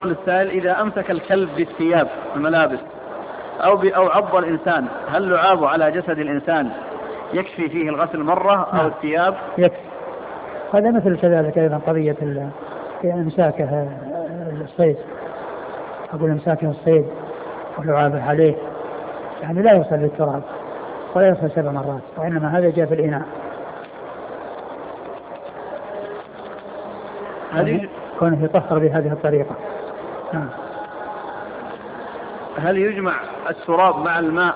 السائل: إذا أمسك الكلب بالثياب الملابس أو عض الإنسان، هل لعابه على جسد الإنسان يكفي فيه الغسل مرة أو الثياب؟ يكفي. هذا مثل كذلك أيضا قضية إمساكه الصيد، أقول إمساكه الصيد ولعابه عليه، يعني لا يوصل للتراب ولا يوصل 7 مرات، وإنما هذا جاء في الإناء. كونه يطهر بهذه الطريقة. هل يجمع التراب مع الماء